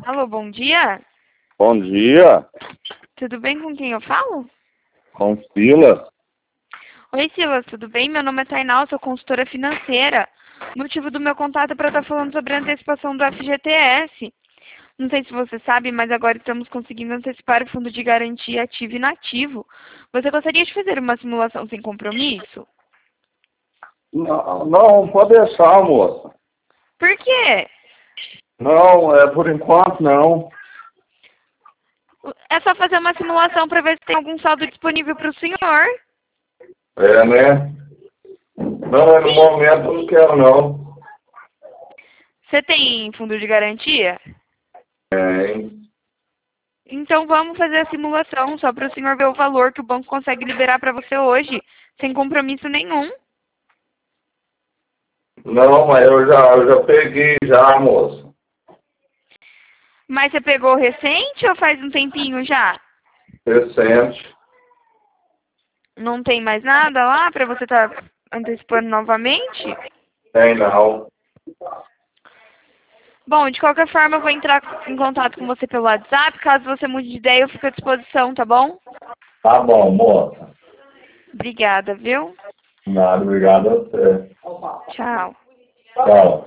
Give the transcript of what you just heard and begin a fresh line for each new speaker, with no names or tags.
Alô, bom dia.
Bom dia,
Tudo bem com quem eu falo?
com Silas.
Oi, Silas, tudo bem? Meu nome é Tainá, sou consultora financeira. O motivo do meu contato é para estar falando sobre a antecipação do FGTS. Não sei se você sabe, mas agora estamos conseguindo antecipar o fundo de garantia ativo e inativo. Você gostaria de fazer uma simulação sem compromisso?
Não, não, pode deixar, moça.
Por quê?
Não, por enquanto não.
É só fazer uma simulação para ver se tem algum saldo disponível para o senhor.
Né? Não, no
Sim.
momento eu não quero não.
Você tem fundo de garantia?
É,
Então vamos fazer a simulação só para o senhor ver o valor que o banco consegue liberar para você hoje, sem compromisso nenhum.
não, mas eu já peguei já, moça.
Mas você pegou recente ou faz um tempinho já?
Recente.
Não tem mais nada lá para você estar antecipando novamente?
Tem não.
Bom, de qualquer forma eu vou entrar em contato com você pelo WhatsApp. Caso você mude de ideia, eu fico à disposição, tá bom?
Tá bom, moça.
Obrigada, viu?
Nada, obrigado a você.
Tchau.
Tchau.